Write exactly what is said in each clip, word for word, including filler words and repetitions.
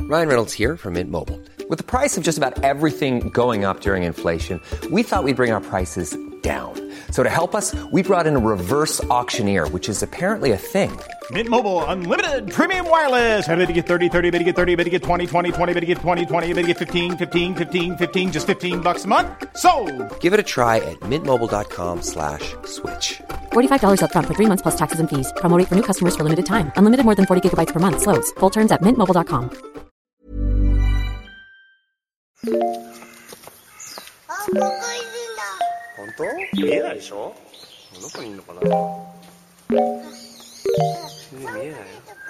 Ryan Reynolds here from Mint Mobile. With the price of just about everything going up during inflation, we thought we'd bring our prices down. So to help us, we brought in a reverse auctioneer, which is apparently a thing. Mint Mobile Unlimited Premium Wireless. How to get thirty, thirty, how to get thirty, how to get twenty, twenty, twenty, how to get twenty, twenty, how to get fifteen, fifteen, fifteen, fifteen, just fifteen bucks a month? Sold! Give it a try at mintmobile.com slash switch. forty-five dollars up front for three months plus taxes and fees. Promo rate for new customers for limited time. Unlimited more than forty gigabytes per month. Slows full terms at mint mobile dot com. 本当？見えないでしょ？どこにいるのかな？見えないよ。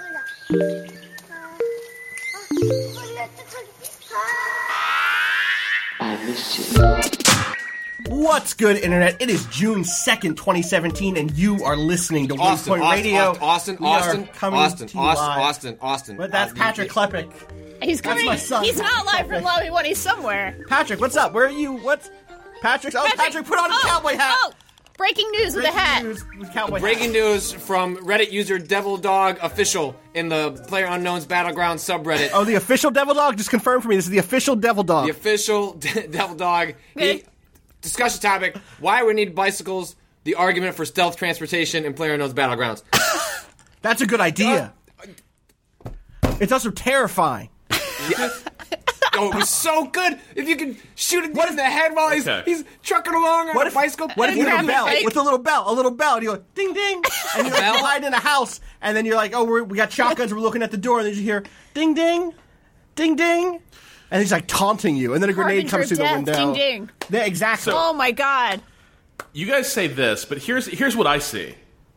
What's good, Internet? It is June second, twenty seventeen, and you are listening to Austin, Waypoint Austin, Radio. Austin, we Austin, are coming Austin, to you Austin, live. Austin, Austin. But that's uh, Patrick Klepek. He's coming. my son. He's not live from Lobby One. He's somewhere. Patrick, what's up? Where are you? What's Patrick? Oh, Patrick, Patrick put on a oh, cowboy hat. Oh, breaking news with Breaking a hat. News with cowboy Breaking hat. news from Reddit user Devil Dog Official in the PlayerUnknown's Battleground subreddit. Oh, the official Devil Dog? Just confirm for me. This is the official Devil Dog. The official De- Devil Dog. He, discussion topic: why we need bicycles. The argument for stealth transportation in PlayerUnknown's Battlegrounds. That's a good idea. Uh, it's also terrifying. Yeah. Oh, it was so good. If you could shoot him in the head while he's Okay. he's trucking along on What a if, bicycle. what if you had a bell Right? with a little bell, a little bell, and you go ding ding, and you're like, Bell? you're hiding in a house, and then you're like, oh, we're, we got shotguns, we're looking at the door, and then you hear ding ding, ding ding, and he's like taunting you, and then a grenade Harbinger comes through of the death, window. ding, ding. Yeah, exactly. Oh my god. You guys say this, but here's here's what I see.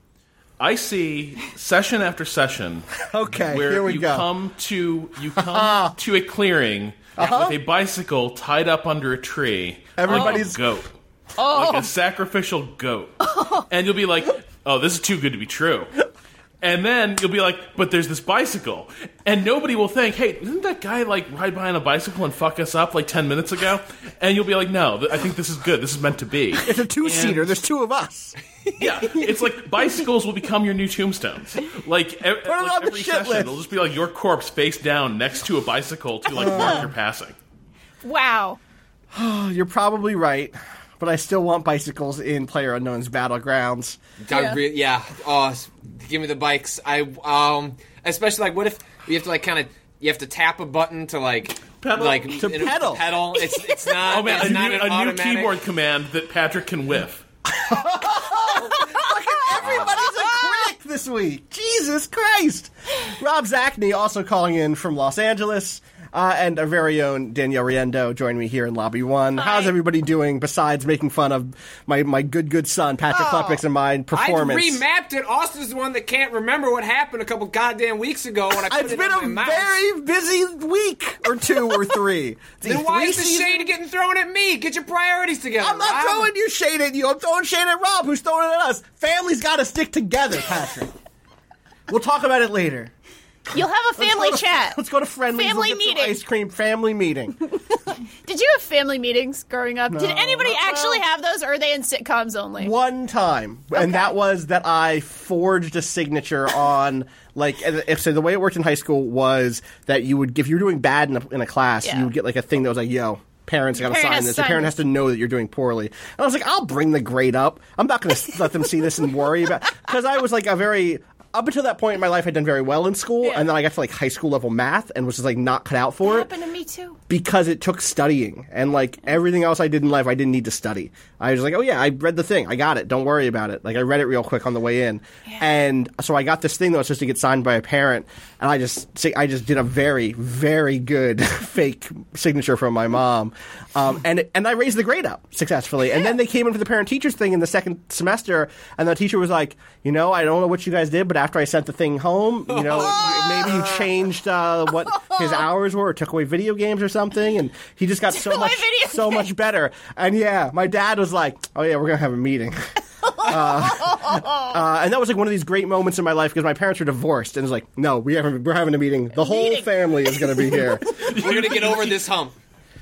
I see session after session Okay, where here we you go. come to you come to a clearing Uh-huh. with a bicycle tied up under a tree. Everybody's- like a goat. Oh. Like a sacrificial goat. And you'll be like, oh, this is too good to be true. And then you'll be like, but there's this bicycle. And nobody will think, hey, didn't that guy like ride by on a bicycle and fuck us up like ten minutes ago? And you'll be like, no, th- I think this is good. This is meant to be. It's a two-seater. And- There's two of us. Yeah, it's like bicycles will become your new tombstones. Like, e- it like on the every shit session, list. it'll just be like your corpse face down next to a bicycle to like mark your passing. Wow. You're probably right, but I still want bicycles in PlayerUnknown's Battlegrounds. I re- yeah. Oh, s- give me the bikes. I um, especially like, what if you have to like kind of you have to tap a button to like Pedal? like To in a- pedal. pedal. It's it's not. Oh man, it's a not new, an a new automatic. keyboard command that Patrick can whiff. Everybody's a critic this week. Jesus Christ. Rob Zachney also calling in from Los Angeles. Uh, and our very own Danielle Riendo joined me here in Lobby One. Hi. How's everybody doing besides making fun of my, my good, good son, Patrick Oh, Klepek's and mine performance? I remapped it. Austin's the one that can't remember what happened a couple goddamn weeks ago when I put It's it been on a my mouse. very busy week or two or three. Then why is the Three shade getting thrown at me? Get your priorities together. I'm not Rob. throwing your shade at you. I'm throwing shade at Rob, who's throwing it at us. Family's got to stick together, Patrick. We'll talk about it later. You'll have a family Let's go to- chat. Let's go to Friendly's. Family we'll get some meeting. ice cream. Family meeting. Did you have family meetings growing up? Did anybody no. actually have those, or are they in sitcoms only? One time, and that was that I forged a signature on, like, if so the way it worked in high school was that you would, if you were doing bad in a, in a class, Yeah. you would get like a thing that was like, yo, parents got to Parent sign has this. to The sign parent this. has to know that you're doing poorly. And I was like, I'll bring the grade up. I'm not going to let them see this and worry about, because I was like a very, up until that point in my life, I'd done very well in school, Yeah. and then I got to like high school level math and was just like not cut out for That it. happened to me too. Because it took studying, and like everything else I did in life, I didn't need to study. I was like, oh yeah, I read the thing, I got it, don't worry about it. Like I read it real quick on the way in, Yeah. and so I got this thing that was supposed to get signed by a parent, and I just, I just did a very, very good fake signature from my mom, um, and and I raised the grade up successfully. And then they came in for the parent teachers thing in the second semester, and the teacher was like, you know, I don't know what you guys did, but after I sent the thing home, you know, maybe you changed uh, what his hours were, or took away video games or something, and he just got so away much video so much better. And yeah, my dad was like, oh yeah, we're gonna have a meeting. uh, uh, and that was like one of these great moments in my life because my parents were divorced, and it was like, no, we have, we're having a meeting. The whole Meeting. family is gonna be here. We're gonna get over this hump.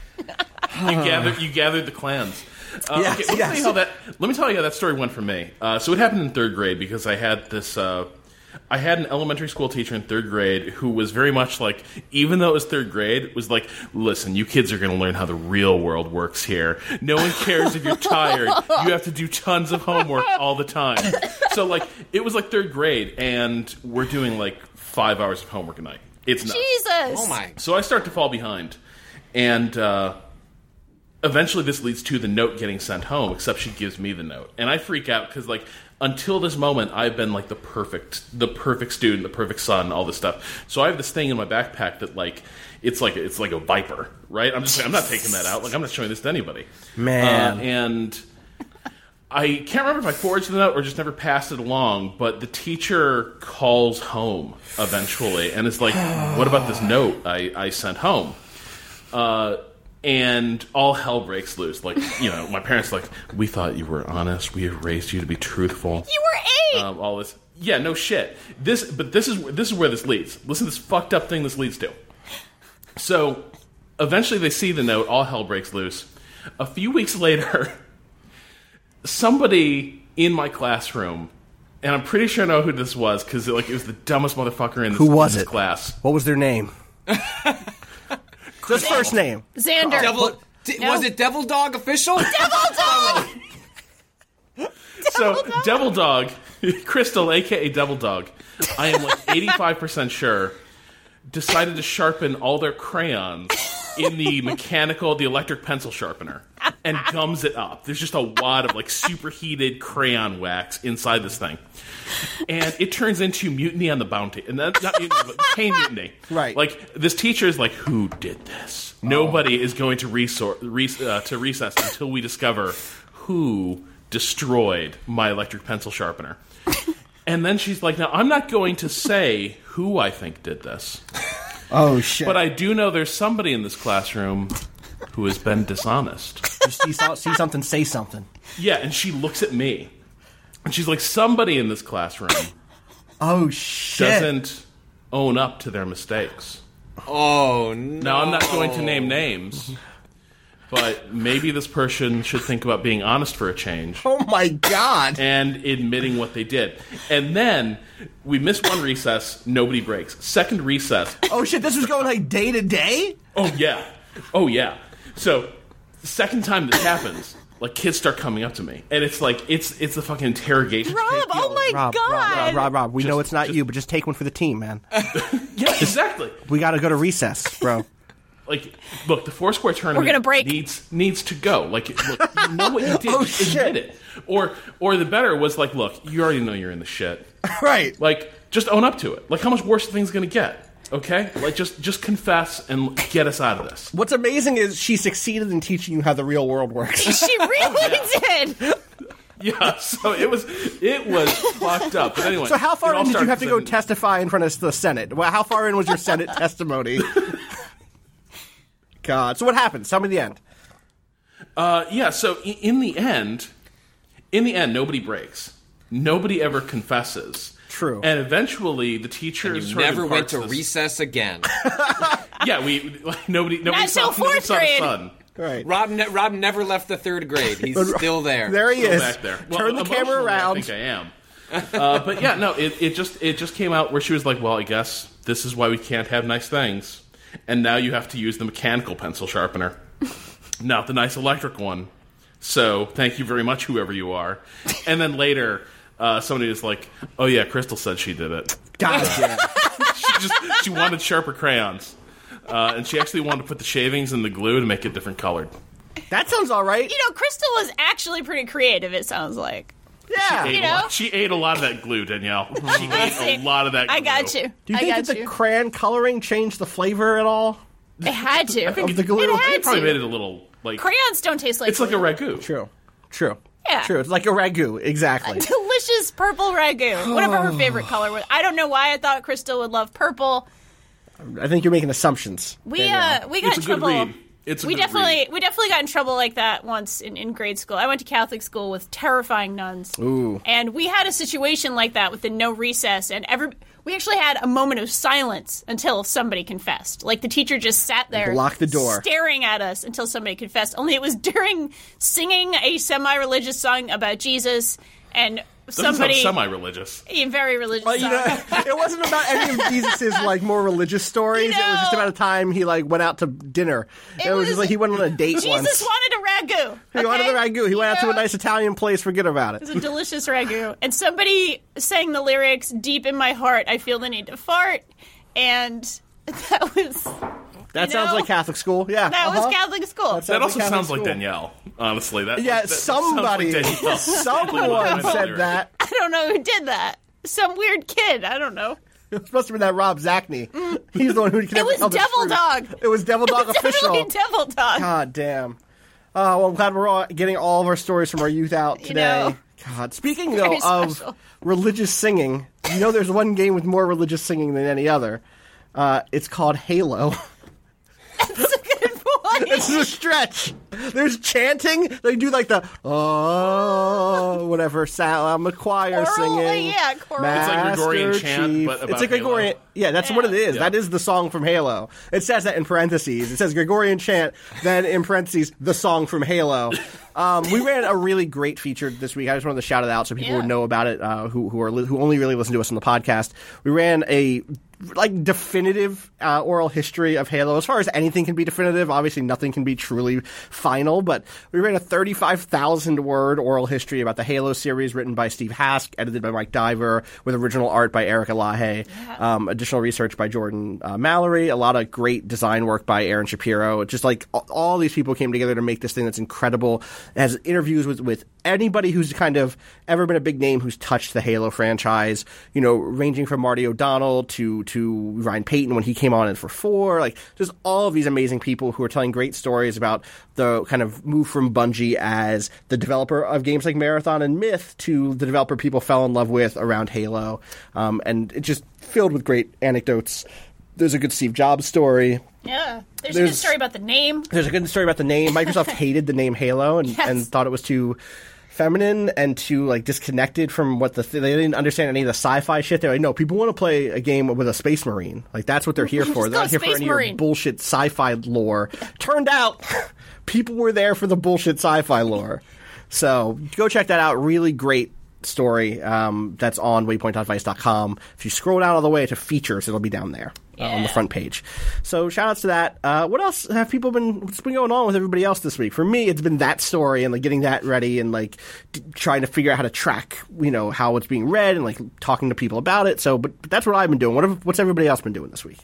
You gathered, you gathered the clans. Uh, Yes, okay, let, me yes. tell you how that, let me tell you how that story went for me. Uh, so it happened in third grade because I had this uh, I had an elementary school teacher in third grade who was very much like, even though it was third grade, was like, listen, you kids are going to learn how the real world works here. No one cares if you're tired. You have to do tons of homework all the time. So, like, it was like third grade, and we're doing, like, five hours of homework a night. It's nuts. Jesus! Oh, my. So I start to fall behind. And uh, eventually this leads to the note getting sent home, except she gives me the note. And I freak out because, like, until this moment, I've been, like, the perfect the perfect student, the perfect son, all this stuff. So I have this thing in my backpack that, like, it's like it's like a viper, right? I'm just like, I'm not taking that out. Like, I'm not showing this to anybody. Man. Uh, and I can't remember if I forged the note or just never passed it along, but the teacher calls home eventually and is like, what about this note I, I sent home? Uh... And all hell breaks loose. Like, you know, my parents are like, we thought you were honest. We have raised you to be truthful. You were eight! Um, all this. Yeah, no shit. This, But this is this is where this leads. Listen to this fucked up thing this leads to. So, eventually they see the note. All hell breaks loose. A few weeks later, somebody in my classroom, and I'm pretty sure I know who this was, because like, it was the dumbest motherfucker in this, Who was in this it? class. What was their name? Just first name. Xander. Devil, d- No. Was it Devil Dog official? Devil Dog! So, Devil Dog, Crystal, a k a. Devil Dog, I am like eighty-five percent sure, decided to sharpen all their crayons in the mechanical, the electric pencil sharpener, and gums it up. There's just a wad of like superheated crayon wax inside this thing. And it turns into Mutiny on the Bounty. And that's not Mutiny, but Caine Mutiny. Right. Like, this teacher is like, who did this? Nobody is going to, resor- re- uh, to recess until we discover who destroyed my electric pencil sharpener. And then she's like, now, I'm not going to say who I think did this. Oh, shit. But I do know there's somebody in this classroom who has been dishonest. You see, see something, say something. Yeah, and she looks at me. And she's like, somebody in this classroom Oh, shit. doesn't own up to their mistakes. Oh, no. Now, I'm not going to name names, but maybe this person should think about being honest for a change Oh, my God. and admitting what they did. And then we miss one recess, nobody breaks. Second recess, Oh, shit, this was going like day to day? oh, yeah. Oh, yeah. So, the second time this happens, like, kids start coming up to me. And it's like, it's it's a fucking interrogation. Rob, oh my Rob, god! Rob, Rob, Rob, Rob, we Just- know it's not just- you, but just take one for the team, man. Yeah, exactly. We gotta go to recess, bro. Like, look, the four square tournament We're gonna break. needs needs to go. Like, look, you know what you did. Oh, Just shit. admit it. Or, or the better was like, look, you already know you're in the shit. Right. Like, just own up to it. Like, how much worse are things going to get? Okay? Like, just just confess and get us out of this. What's amazing is she succeeded in teaching you how the real world works. She really did. Yeah, so it was it was fucked up. But anyway. So how far it all in did you started have to go in- testify in front of the Senate? Well, how far in was your Senate testimony? God. So what happens? Tell me the end. Uh, yeah, so i- in the end, in the end, nobody breaks. Nobody ever confesses. True. And eventually, the teachers You sort of never went imparts to this- recess again. Yeah, we like, nobody nobody Not saw, till nobody fourth saw the grade. sun. Right. Rob, ne- Rob never left the third grade. He's still there. There he Go is. back there. Well, Turn the camera emotionally, around. I think I am. Uh, but yeah, no, it, it just it just came out where she was like, "Well, I guess this is why we can't have nice things, and now you have to use the mechanical pencil sharpener, not the nice electric one. So thank you very much, whoever you are." And then later, uh, somebody was like, "Oh yeah, Crystal said she did it. God damn. She just she wanted sharper crayons, uh, and she actually wanted to put the shavings in the glue to make it different colored." That sounds all right. You know, Crystal was actually pretty creative, it sounds like. Yeah. Ate You a know? lot- she ate a lot of that glue, Danielle. She ate a lot of that glue. I got you. Do you I think got that the you. crayon coloring changed the flavor at all? It had to. Of the glue? It It had probably to. made it a little like Crayons don't taste like it's like a glue. ragu. True. True. Yeah. True. It's like a ragu. Exactly. Delicious purple ragu. Whatever her favorite color was. I don't know why I thought Crystal would love purple. I think you're making assumptions. We Danielle. uh we got It's in a good trouble. read. It's a we good definitely read. we definitely got in trouble like that once in, in grade school. I went to Catholic school with terrifying nuns. Ooh. And we had a situation like that with the no recess, and every we actually had a moment of silence until somebody confessed. Like the teacher just sat there, Locked the door. staring at us until somebody confessed. Only it was during singing a semi-religious song about Jesus, and somebody semi-religious. a very religious Well, you song. know, it wasn't about any of Jesus's like more religious stories. You It was just know- about a time he like went out to dinner. It, It was, just was- like he went on a date Jesus once. wanted a ragu. He wanted okay? the ragu. He You went out to a know? nice Italian place. Forget about it. It's a delicious ragu. And somebody sang the lyrics, deep in my heart, I feel the need to fart. And that was... That you sounds know, like Catholic school. Yeah, That uh-huh. was Catholic school. That's- That also Catholic sounds like school. Danielle, honestly. That, Yeah, that, that sounds somebody, like Danielle. someone said that. I don't know who did that. Some weird kid. I don't know. It must have been that Rob Zachney. He's the one who. It was Devil Dog. It was Devil Dog official. Definitely Devil Dog. God damn. Oh, well, I'm glad we're all getting all of our stories from our youth out You today. know. God. Speaking, though, Very of special. religious singing, you know there's one game with more religious singing than any other. Uh, it's called Halo. That's a good point. This is a stretch. There's chanting. They do like the, oh, whatever sound. I'm a choir Choral, singing. yeah, choral. It's like Gregorian Master chant, Chief. but about It's a Gregorian. Halo. Yeah, that's Yeah. what it is. Yeah. That is the song from Halo. It says that in parentheses. It says Gregorian chant, then in parentheses, the song from Halo. Um, we ran a really great feature this week. I just wanted to shout it out so people Yeah. would know about it. Uh, who who are li- who only really listen to us on the podcast. We ran a like definitive uh, oral history of Halo. As far as anything can be definitive, obviously nothing can be truly final. But we ran a thirty-five thousand word oral history about the Halo series, written by Steve Hask, edited by Mike Diver, with original art by Eric Elahe, um, additional research by Jordan uh, Mallory, a lot of great design work by Aaron Shapiro. Just like all, all these people came together to make this thing that's incredible. It has interviews with with anybody who's kind of ever been a big name who's touched the Halo franchise. You know, ranging from Marty O'Donnell to to Ryan Payton when he came on in for four, like just all of these amazing people who are telling great stories about the kind of move from Bungie as the developer of games like Marathon and Myth to the developer people fell in love with around Halo. Um, and it's just filled with great anecdotes. There's a good Steve Jobs story. Yeah. There's, a There's- good story about the name. There's a good story about the name. Microsoft hated the name Halo and, Yes. and thought it was too feminine and too like disconnected from what the th- they didn't understand any of the sci-fi shit. They're like, no, people want to play a game with a space marine. Like that's what they're here for. Just They're go not here for Space any of your Marine. bullshit sci-fi lore. Turned out, people were there for the bullshit sci-fi lore. So go check that out. Really great story um, that's on waypoint dot vice dot com. If you scroll down all the way to features, it'll be down there. Uh, on the Yeah. front page. So shout outs to that. Uh, what else have people been, what's been going on with everybody else this week? For me, it's been that story and like getting that ready and like d- trying to figure out how to track, you know, how it's being read and like talking to people about it. So, but, but that's what I've been doing. What have, what's everybody else been doing this week?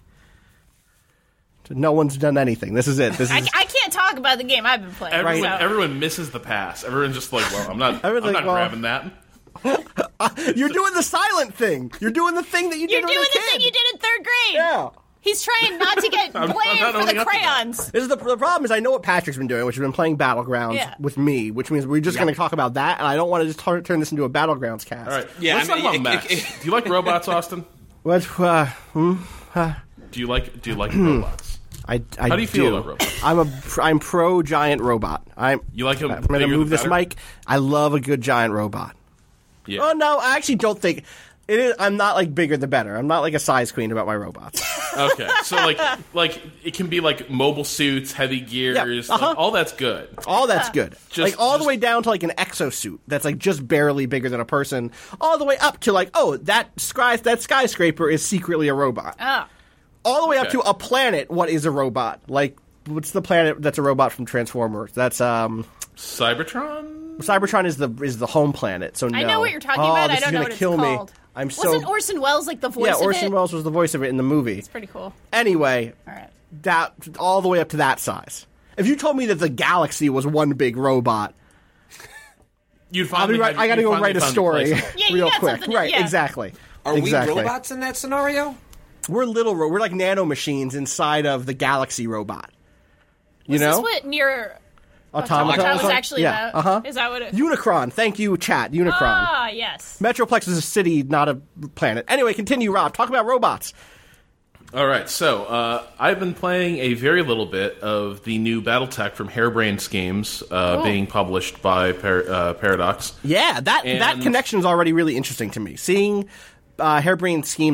No one's done anything. This is it. This I, is. I can't talk about the game I've been playing. Everyone, so. everyone misses the pass. Everyone's just like, well, I'm not, I'm Everyone's not like, well- grabbing that. You're doing the silent thing. You're doing the thing that you You're did doing when the a kid. thing you did in third grade. Yeah. He's trying not to get I'm- I'm blamed not for owning the up to that. crayons. This is the, the problem is I know what Patrick's been doing, which has been playing Battlegrounds Yeah. with me, which means we're just going to talk about that, and I don't want to just tar- turn this into a Battlegrounds cast. All right. Yeah, Let's I mean, talk it- about it- mechs. it- Do you like robots, Austin? What? Uh, hmm? Do you like Do you like robots? I, I How do you feel do. about robots? I'm a I'm pro giant robot. I'm You like 'em I'm going to bigger move the this better? mic. I love a good giant robot. Yeah. Oh no, I actually don't think it is. I'm not like bigger the better. I'm not like a size queen about my robots. Okay. So like like it can be like mobile suits, heavy gears, Yeah, uh-huh. like, all that's good. All that's good. Just- like all the just- way down to like an exosuit that's like just barely bigger than a person. All the way up to like, oh, that sky that skyscraper is secretly a robot. Oh. All the way up Okay. to a planet. What is a robot? Like, what's the planet that's a robot from Transformers? That's um. Cybertron? Cybertron is the is the home planet. So no. I know what you're talking oh, about. This I don't is know gonna what it's kill called. me. I'm so Wasn't Orson Welles like the voice yeah. of Orson it? Welles was the voice of it in the movie. It's pretty cool. Anyway, All right. that all the way up to that size. If you told me that the galaxy was one big robot, You'd I'll finally be right. have- I got to you'd go finally write a found story your place. Yeah, you real got quick. something to- Right? yeah. Exactly. Are exactly. we robots in that scenario? We're little. ro- We're like nano machines inside of the galaxy robot. You Is know, this what near Automata Automata is was like- actually yeah, about? Uh-huh. Is that what it? Unicron. Thank you, chat. Unicron. Ah, yes. Metroplex is a city, not a planet. Anyway, continue, Rob. Talk about robots. All right, so uh, I've been playing a very little bit of the new BattleTech from Harebrained Games, uh, being published by Par- uh, Paradox. Yeah, that that And- connection is already really interesting to me. Seeing uh, Harebrained Schemes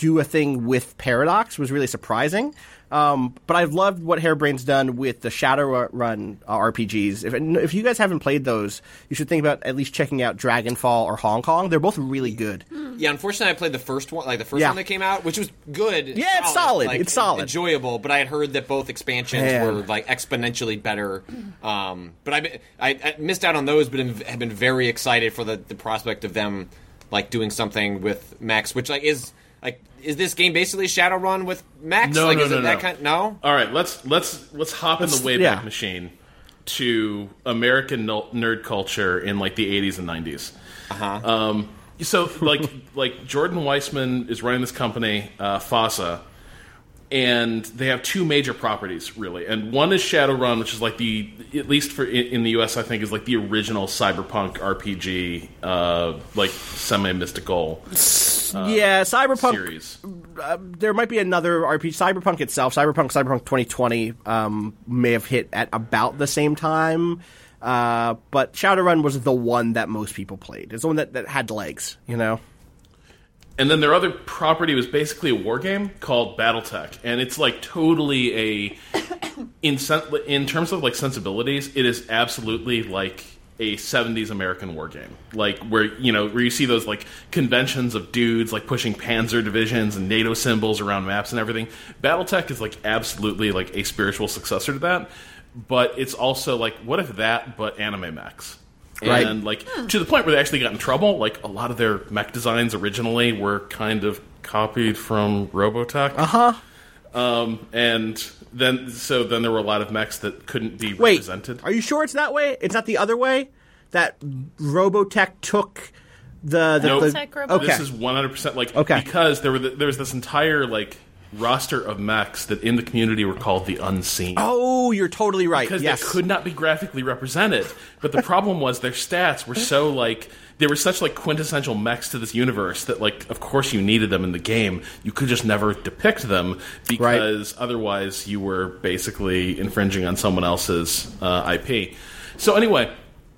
do a thing with Paradox was really surprising. Um, but I've loved what Harebrained's done with the Shadowrun uh, R P Gs. If, if you guys haven't played those, you should think about at least checking out Dragonfall or Hong Kong. They're both really good. Yeah, unfortunately, I played the first one, like the first yeah. one that came out, which was good. Yeah, it's solid. Like, it's solid. Enjoyable, but I had heard that both expansions Man. were like exponentially better. Um, but I, I, I missed out on those, but have been very excited for the, the prospect of them like doing something with mechs, which like is like is this game basically Shadowrun with mechs? No, like, no, is no, it no. That kind, no. All right, let's let's let's hop Let's- in the Wayback yeah. Machine to American no- nerd culture in like the eighties and nineties. Uh-huh. Um, so like like Jordan Weissman is running this company, uh, FASA, and they have two major properties really, and one is Shadowrun, which is like the at least for in, in the U S I think is like the original cyberpunk R P G, uh, like semi mystical. Uh, yeah, Cyberpunk. Series. Uh, there might be another R P G. Cyberpunk itself, Cyberpunk, Cyberpunk twenty twenty, um, may have hit at about the same time. Uh, but Shadowrun was the one that most people played. It's the one that, that had legs, you know? And then their other property was basically a war game called BattleTech, and it's like totally a in sen- in terms of like sensibilities, it is absolutely like a seventies American war game, like where you know where you see those like conventions of dudes like pushing Panzer divisions and NATO symbols around maps and everything. BattleTech is like absolutely like a spiritual successor to that, but it's also like what if that but anime mechs. Right. And, like, to the point where they actually got in trouble, like, a lot of their mech designs originally were kind of copied from Robotech. Uh-huh. Um, and then, so then there were a lot of mechs that couldn't be Wait, represented. are you sure it's that way? It's not the other way? That Robotech took the... the, Nope. the Robotech, Robotech. Okay. This is one hundred percent, like, Okay. because there were the, there was this entire, like, roster of mechs that in the community were called the Unseen. Oh, you're totally right. Because yes. they could not be graphically represented. But the problem was their stats were so, like, they were such, like, quintessential mechs to this universe that, like, of course you needed them in the game. You could just never depict them because right. otherwise you were basically infringing on someone else's uh, I P. So anyway,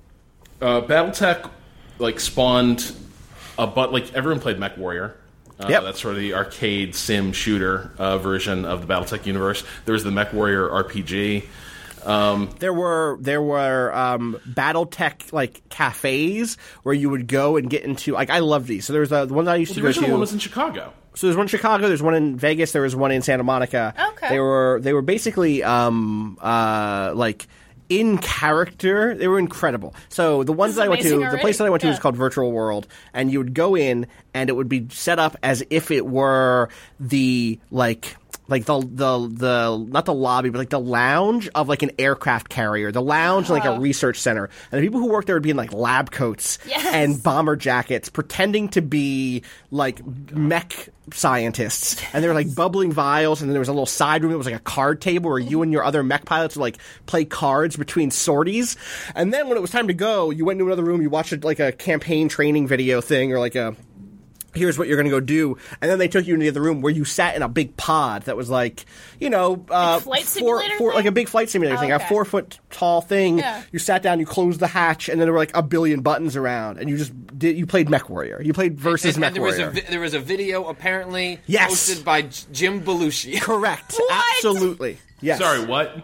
uh, BattleTech, like, spawned a but like everyone played Mech Warrior. Uh, yep. That's sort of the arcade sim shooter uh, version of the BattleTech universe. There was the Mech Warrior R P G. Um, there were there were um, BattleTech like cafes where you would go and get into like I love these. So there was a, the one that I used well, to the go original to. one was in Chicago. So there's one in Chicago. There's one in Vegas. There was one in Santa Monica. Okay. They were they were basically um, uh, like. in character, they were incredible. So the ones This is that I went to, amazing the already. place that I went to Yeah. was called Virtual World, and you would go in, and it would be set up as if it were the like. Like the the the not the lobby, but like the lounge of like an aircraft carrier, the lounge like a research center, and the people who worked there would be in like lab coats Yes. and bomber jackets, pretending to be like mech scientists, and they were like bubbling vials, and then there was a little side room that was like a card table where you and your other mech pilots would like play cards between sorties, and then when it was time to go, you went into another room, you watched like a campaign training video thing or like a. Here's what you're going to go do. And then they took you into the other room where you sat in a big pod that was like, you know, uh, Like flight four, simulator four, thing? like a big flight simulator Oh, thing, okay. a four foot tall thing. Yeah. You sat down, you closed the hatch, and then there were like a billion buttons around, and you just did, you played Mech Warrior. You played versus and, Mech and there was Warrior. a vi- there was a video apparently Yes. posted by J- Jim Belushi. Correct. What? Absolutely. Yes. Sorry, what?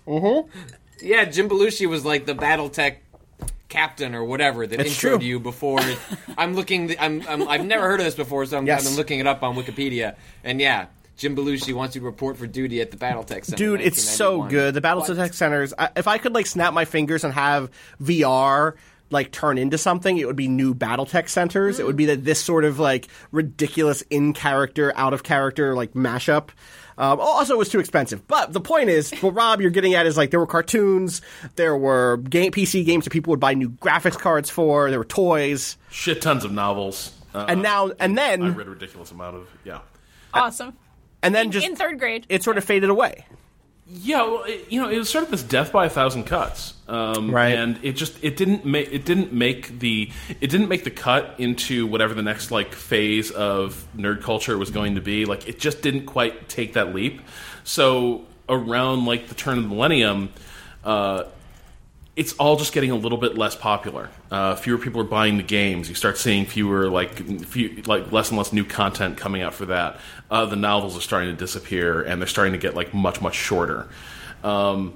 Yeah, Jim Belushi was like the BattleTech captain or whatever that It's introed true. you before. I'm looking. The, I'm, I'm. I've never heard of this before, so I'm, Yes. I've been looking it up on Wikipedia. And yeah, Jim Belushi wants you to report for duty at the BattleTech Center. Dude, it's so nineteen ninety-one. good. The BattleTech Centers. I, if I could like snap my fingers and have V R like turn into something, it would be new BattleTech Centers. It would be that this sort of like ridiculous in character, out of character like mashup. Um, also, it was too expensive. But the point is, what Rob you're getting at is like there were cartoons, there were game P C games that people would buy new graphics cards for, there were toys, Shit tons of novels. Uh, and now and I then read a ridiculous amount of, yeah. Awesome. and then in, just in third grade. it sort of faded away. Yeah, well, it, you know, it was sort of this death by a thousand cuts, um, Right. And it just it didn't make it didn't make the it didn't make the cut into whatever the next like phase of nerd culture was going to be. Like, it just didn't quite take that leap. So around like the turn of the millennium, uh, it's all just getting a little bit less popular. Uh, fewer people are buying the games. You start seeing fewer, like, few, like less and less new content coming out for that. Uh, the novels are starting to disappear, and they're starting to get like much, much shorter. Um,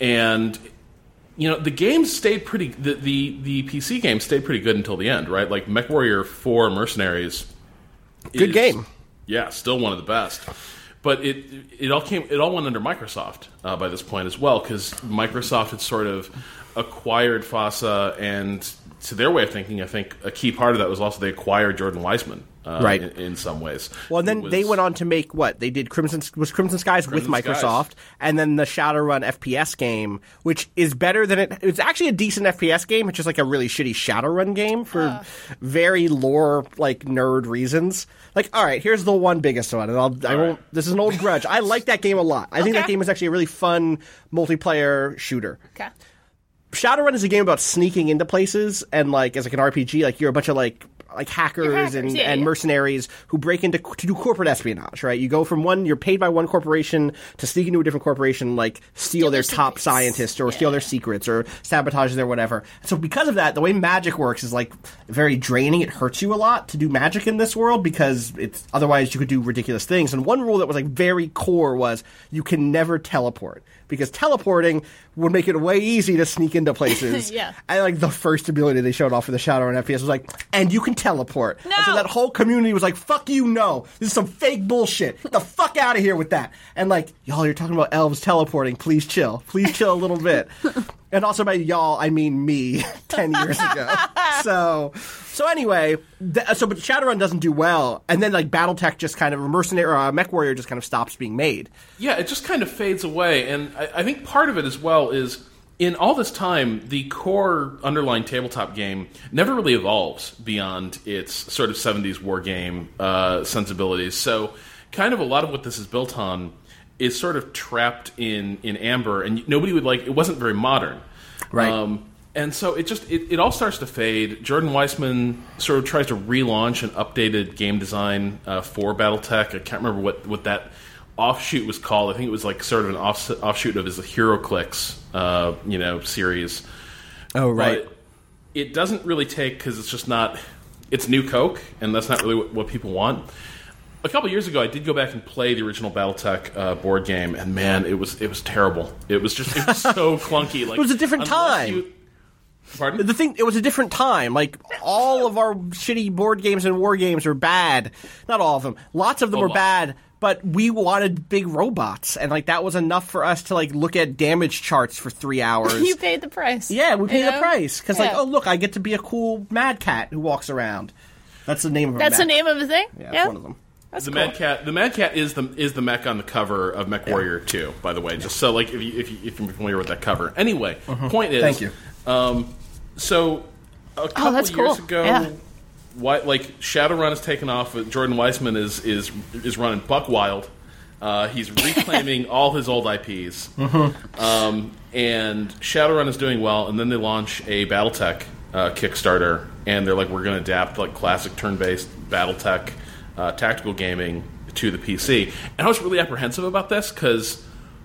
and you know, the games stayed pretty. The, the the P C games stayed pretty good until the end, right? Like MechWarrior four Mercenaries, good is, game. Yeah, still one of the best. But it it all came it all went under Microsoft uh, by this point as well, because Microsoft had sort of acquired FASA, and to their way of thinking, I think a key part of that was also they acquired Jordan Weissman, uh, right? In, in some ways. Well, and then was, they went on to make what they did. Crimson was Crimson Skies Crimson with Microsoft, Skies. And then the Shadowrun F P S game, which is better than it. It's actually a decent F P S game. It's just like a really shitty Shadowrun game for uh. very lore like nerd reasons. Like, all right, here's the one biggest one, and I'll, I won't. Right. This is an old grudge. I like that game a lot. I okay. think that game is actually a really fun multiplayer shooter. Okay. Shadowrun is a game about sneaking into places, and like as like an R P G, like you're a bunch of like like hackers, hackers and, yeah, and yeah. mercenaries who break into to do corporate espionage, right? You go from one, you're paid by one corporation to sneak into a different corporation, like steal, steal their, their top scientists or yeah. steal their secrets or sabotage their whatever. So because of that, the way magic works is like very draining. It hurts you a lot to do magic in this world because it's otherwise you could do ridiculous things. And one rule that was like very core was you can never teleport, because teleporting would make it way easy to sneak into places. yeah. And like the first ability they showed off for the Shadowrun F P S was like, and you can teleport. No. And so that whole community was like, fuck you, no. This is some fake bullshit. Get the fuck out of here with that. And like, y'all, you're talking about elves teleporting. Please chill. Please chill a little bit. And also by y'all, I mean me ten years ago. So, so anyway, th- so but Shadowrun doesn't do well, and then like BattleTech just kind of, Mercenary or uh, MechWarrior just kind of stops being made. Yeah, it just kind of fades away, and I, I think part of it as well is in all this time, the core underlying tabletop game never really evolves beyond its sort of seventies war game uh, sensibilities. So, kind of a lot of what this is built on is sort of trapped in, in amber, and nobody would like. It wasn't very modern, right? Um, and so it just it, it all starts to fade. Jordan Weissman sort of tries to relaunch an updated game design uh, for BattleTech. I can't remember what, what that offshoot was called. I think it was like sort of an off, offshoot of his HeroClix, uh, you know, series. Oh, right. But it doesn't really take because it's just not. It's new Coke, and that's not really what, what people want. A couple years ago, I did go back and play the original BattleTech uh, board game, and man, it was it was terrible. It was just it was so clunky. Like it was a different time. You, pardon? The thing, it was a different time. Like all of our shitty board games and war games are bad. Not all of them. Lots of them a were lot. bad. But we wanted big robots, and like that was enough for us to like look at damage charts for three hours. You paid the price. Yeah, we paid you know? the price because yeah. like, oh look, I get to be a cool Mad Cat who walks around. That's the name of. That's a the name of the thing. Yeah, yeah? That's one of them. That's the cool. Mad Cat, the Mad Cat is the is the mech on the cover of MechWarrior yeah. two. By the way, just so like if you if you if you're familiar with that cover. Anyway, uh-huh. point is, thank you. Um, so a couple oh, that's years cool. ago, yeah. why, like Shadowrun has taken off. Jordan Weissman is is is running buck wild. Uh, he's reclaiming all his old I Ps, mm-hmm. um, and Shadowrun is doing well. And then they launch a BattleTech uh, Kickstarter, and they're like, we're going to adapt like classic turn-based BattleTech uh, tactical gaming to the P C. And I was really apprehensive about this because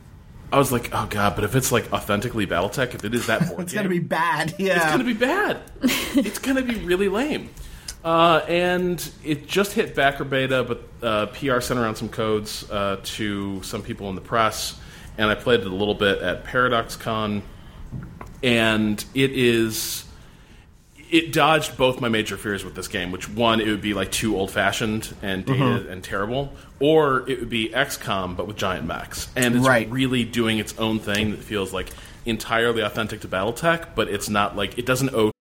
I was like, oh god, but if it's like authentically BattleTech, if it is that board it's game, going to be bad. Yeah, it's going to be bad. It's going to be really lame. Uh, and it just hit backer beta, but uh, P R sent around some codes uh, to some people in the press, and I played it a little bit at ParadoxCon, and it is it dodged both my major fears with this game. Which one, it would be like too old-fashioned and dated mm-hmm. and terrible, or it would be X COM but with giant mechs, and it's right. really doing its own thing that feels like entirely authentic to BattleTech, but it's not like it doesn't owe.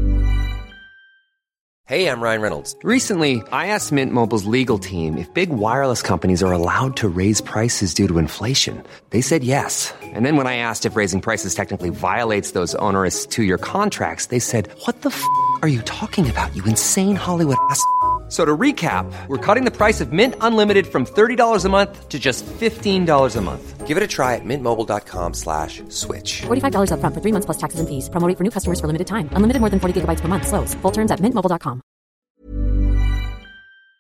Hey, I'm Ryan Reynolds. Recently, I asked Mint Mobile's legal team if big wireless companies are allowed to raise prices due to inflation. They said yes. And then when I asked if raising prices technically violates those onerous two-year contracts, they said, what the f*** are you talking about, you insane Hollywood ass f- So to recap, we're cutting the price of Mint Unlimited from thirty dollars a month to just fifteen dollars a month. Give it a try at mintmobile.com slash switch. forty-five dollars up front for three months plus taxes and fees. Promo rate for new customers for limited time. Unlimited more than forty gigabytes per month slows. Full terms at mint mobile dot com.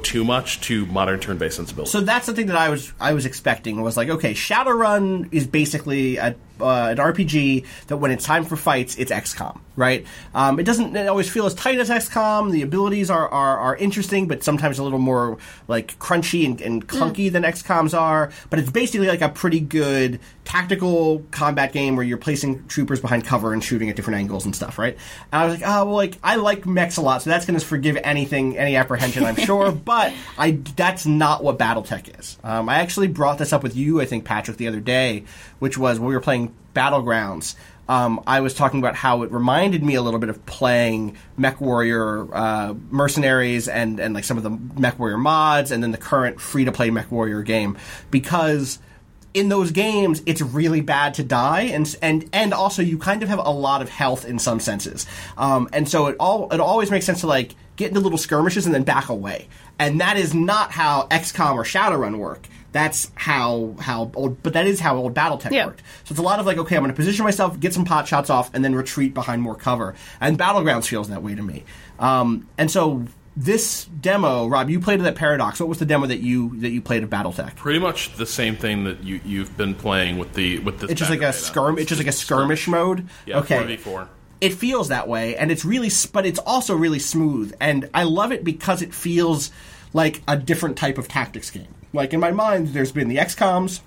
too much to modern turn-based sensibility. So that's the thing that I was I was expecting was like, okay, Shadowrun is basically a, uh, an R P G that when it's time for fights, it's X COM, right? Um, it doesn't always feel as tight as X COM. The abilities are, are, are interesting, but sometimes a little more like crunchy and, and clunky mm. than X COMs are. But it's basically like a pretty good tactical combat game where you're placing troopers behind cover and shooting at different angles and stuff, right? And I was like, oh, well, like I like mechs a lot, so that's going to forgive anything, any apprehension, I'm sure. But I that's not what BattleTech is. Um, I actually brought this up with you, I think, Patrick, the other day, which was when we were playing Battlegrounds. Um, I was talking about how it reminded me a little bit of playing MechWarrior uh, Mercenaries and, and like some of the MechWarrior mods and then the current free-to-play MechWarrior game, because in those games, it's really bad to die, and and and also you kind of have a lot of health in some senses, um, and so it all it always makes sense to like get into little skirmishes and then back away, and that is not how X COM or Shadowrun work. That's how how old, but that is how old BattleTech yeah. worked. So it's a lot of like, okay, I'm going to position myself, get some pot shots off, and then retreat behind more cover. And Battlegrounds feels that way to me. Um, and so this demo, Rob, you played it at Paradox. What was the demo that you that you played at BattleTech? Pretty much the same thing that you you've been playing with the with this. It's just like a skirm. It's just like a skirmish mode. Yeah, okay. four v four. It feels that way, and it's really, but it's also really smooth, and I love it because it feels like a different type of tactics game. Like, in my mind, there's been the X COMs,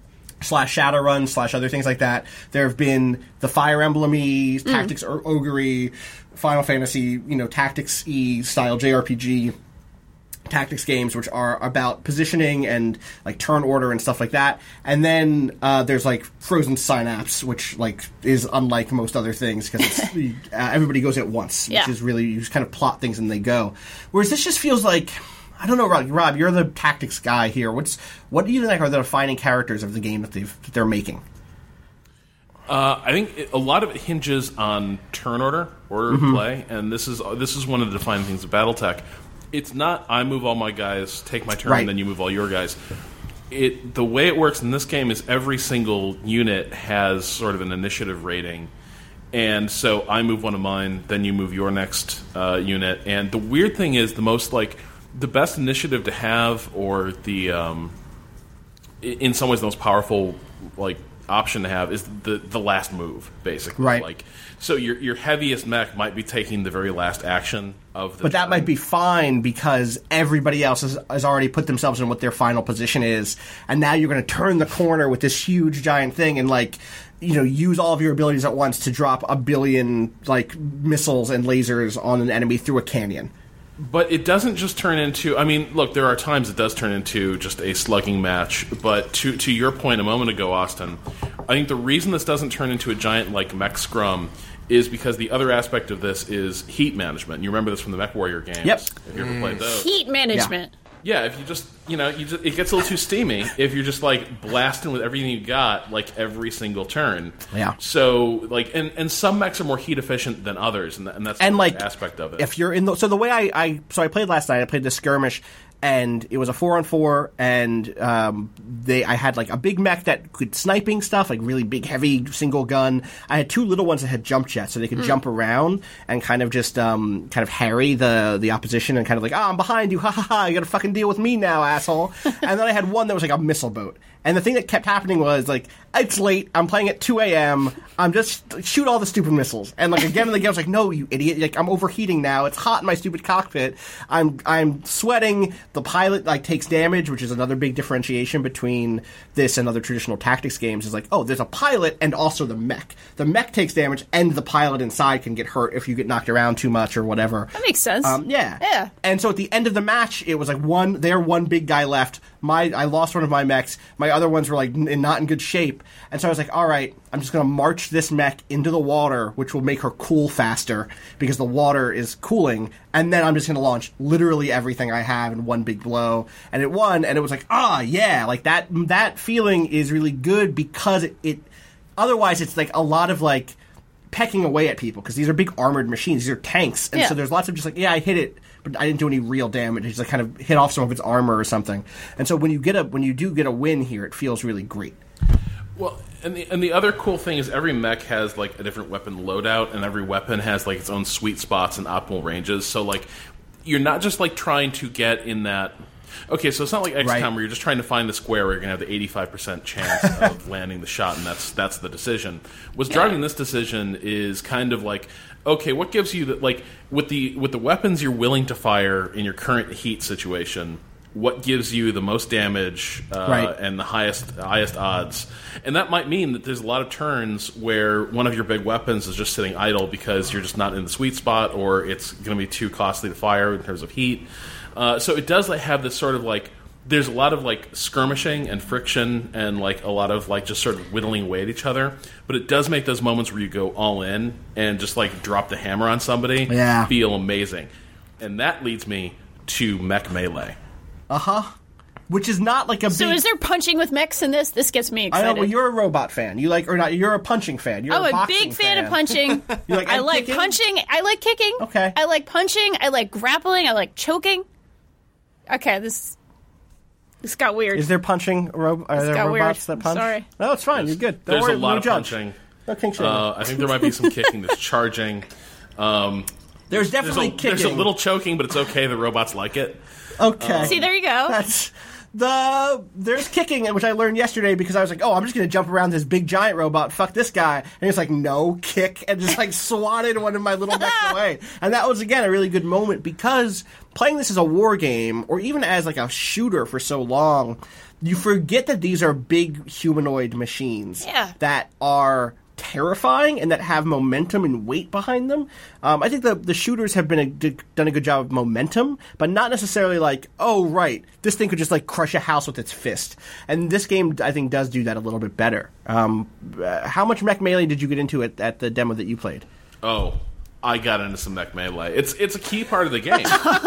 slash Shadowrun, slash other things like that. There have been the Fire Emblem-y, mm. Tactics or Ogre, Final Fantasy, you know, Tactics-y style J R P G tactics games, which are about positioning and, like, turn order and stuff like that. And then uh, there's, like, Frozen Synapse, which, like, is unlike most other things, because it's, uh, everybody goes at once, which yeah. is really, you just kind of plot things and they go. Whereas this just feels like, I don't know, Rob, Rob, you're the tactics guy here. What's What do you think are the defining characters of the game that, they've, that they're making? Uh, I think it, a lot of it hinges on turn order, order mm-hmm. of play, and this is this is one of the defining things of BattleTech. It's not I move all my guys, take my turn, right. and then you move all your guys. It the way it works in this game is every single unit has sort of an initiative rating, and so I move one of mine, then you move your next uh, unit. And the weird thing is, the most like the best initiative to have, or the um, in some ways the most powerful like option to have, is the the last move, basically. Right. Like, so your your heaviest mech might be taking the very last action of the But that turn. might be fine because everybody else has, has already put themselves in what their final position is, and now you're going to turn the corner with this huge giant thing and like, you know, use all of your abilities at once to drop a billion like missiles and lasers on an enemy through a canyon. But it doesn't just turn into... I mean, look, there are times it does turn into just a slugging match. But to to your point a moment ago, Austin, I think the reason this doesn't turn into a giant, like, mech scrum is because the other aspect of this is heat management. You remember this from the MechWarrior games. Yep. If you ever played those. Heat management. Yeah. Yeah, if you just, you know, you just, it gets a little too steamy if you're just, like, blasting with everything you got, like, every single turn. Yeah. So, like, and, and some mechs are more heat efficient than others, and, and that's and the like, aspect of it. If you're in the... So the way I, I... So I played last night, I played the skirmish, and it was a four on four, and um, they I had, like, a big mech that could sniping stuff, like really big, heavy, single gun. I had two little ones that had jump jets, so they could mm. jump around and kind of just um, kind of harry the, the opposition and kind of like, oh, I'm behind you, ha ha ha, you gotta fucking deal with me now, asshole. And then I had one that was like a missile boat. And the thing that kept happening was, like, it's late, I'm playing at two a.m., I'm just, shoot all the stupid missiles. And, like, again and again, I was like, no, you idiot, like, I'm overheating now, it's hot in my stupid cockpit, I'm I'm sweating, the pilot, like, takes damage, which is another big differentiation between this and other traditional tactics games, is like, oh, there's a pilot and also the mech. The mech takes damage, and the pilot inside can get hurt if you get knocked around too much or whatever. That makes sense. Um, yeah. Yeah. And so at the end of the match, it was like one, there, one big guy left, my I lost one of my mechs, my other ones were like n- not in good shape, and so I was like, all right, I'm just going to march this mech into the water, which will make her cool faster because the water is cooling, and then I'm just going to launch literally everything I have in one big blow, and it won, and it was like, ah, yeah, like that that feeling is really good because it, it otherwise it's like a lot of like pecking away at people because these are big armored machines, these are tanks, and yeah. so there's lots of just like, yeah, I hit it, but I didn't do any real damage. It's like kind of hit off some of its armor or something. And so when you get a when you do get a win here, it feels really great. Well, and the and the other cool thing is every mech has like a different weapon loadout, and every weapon has like its own sweet spots and optimal ranges. So like you're not just like trying to get in that. Okay, so it's not like X COM Right. where you're just trying to find the square where you're going to have the eighty-five percent chance of landing the shot, and that's that's the decision. What's driving this decision is kind of like, okay, what gives you the like with the with the weapons you're willing to fire in your current heat situation? What gives you the most damage uh, Right. and the highest highest odds? And that might mean that there's a lot of turns where one of your big weapons is just sitting idle because you're just not in the sweet spot, or it's going to be too costly to fire in terms of heat. Uh, so it does like have this sort of like there's a lot of like skirmishing and friction and like a lot of like just sort of whittling away at each other, but it does make those moments where you go all in and just like drop the hammer on somebody Yeah. feel amazing. And that leads me to Mech Melee. Uh-huh. Which is not like a So big... is there punching with mechs in this? This gets me I excited. know, well, you're a robot fan. You like, or not, you're a punching fan. You're I'm a a boxing big fan, of punching. You like I and like kicking? punching. I like kicking. Okay. I like punching. I like grappling. I like choking. Okay, this this got weird. Is there punching? Ro- are This there got robots weird. that punch? Sorry. No, it's fine. You're good. Don't There's worry, a lot no of judge. punching. No king shaming. Uh, I think there might be some kicking. There's charging. Um, there's there's, definitely a, kicking. there's a little choking, but it's okay. The robots like it. Okay. See, there you go. That's the there's kicking, which I learned yesterday because I was like, oh, I'm just going to jump around this big giant robot, fuck this guy, and he's like, no, kick, and just like swatted one of my little mechs away. And that was again a really good moment because playing this as a war game or even as like a shooter for so long, you forget that these are big humanoid machines Yeah. that are terrifying and that have momentum and weight behind them. Um, I think the the shooters have been a, did, done a good job of momentum, but not necessarily like, oh right, this thing could just like crush a house with its fist. And this game, I think, does do that a little bit better. Um, uh, how much Mech Melee did you get into at, at the demo that you played? Oh, I got into some Mech Melee. It's it's a key part of the game.